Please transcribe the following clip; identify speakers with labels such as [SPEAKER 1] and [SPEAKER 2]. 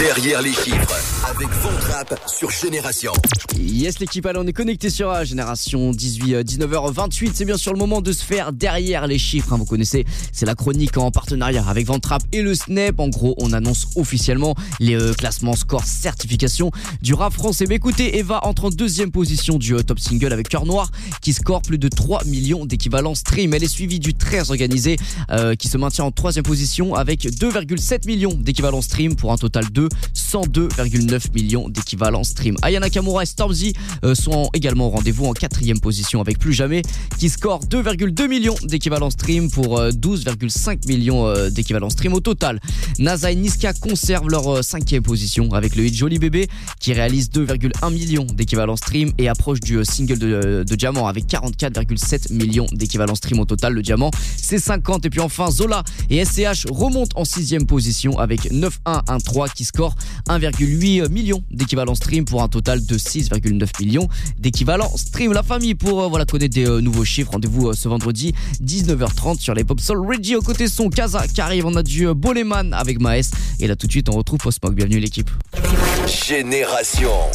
[SPEAKER 1] Derrière les chiffres, avec Von Trapp sur Génération.
[SPEAKER 2] Yes l'équipe, allez on est connecté sur Génération 19h28. C'est bien sûr le moment de se faire derrière les chiffres, vous connaissez, c'est la chronique en partenariat avec Von Trapp et le Snap. En gros on annonce officiellement les classements, scores, certifications du rap français. Mais écoutez, Eva entre en deuxième position du top single avec Cœur Noir qui score plus de 3 millions d'équivalents stream. Elle est suivie du Très Organisé qui se maintient en troisième position avec 2,7 millions d'équivalents stream pour un total de 102,9 millions d'équivalents stream. Aya Nakamura et Stormzy sont également au rendez-vous en quatrième position avec Plus Jamais qui score 2,2 millions d'équivalents stream pour 12,5 millions d'équivalents stream au total. NASA et Niska conservent leur cinquième position avec le hit Joli Bébé qui réalise 2,1 millions d'équivalents stream et approche du single de Diamant avec 44,7 millions d'équivalents stream au total. Le Diamant c'est 50. Et puis enfin Zola et SCH remontent en sixième position avec 9113 qui score 1,8 million d'équivalents stream pour un total de 6,9 millions d'équivalents stream. La famille pour connaître des nouveaux chiffres. Rendez-vous ce vendredi 19h30 sur les Pop Soul Radio. Côté son, Kaza qui arrive, on a du Boleman avec Maes et là tout de suite on retrouve Post Smoke. Bienvenue l'équipe.
[SPEAKER 1] Génération.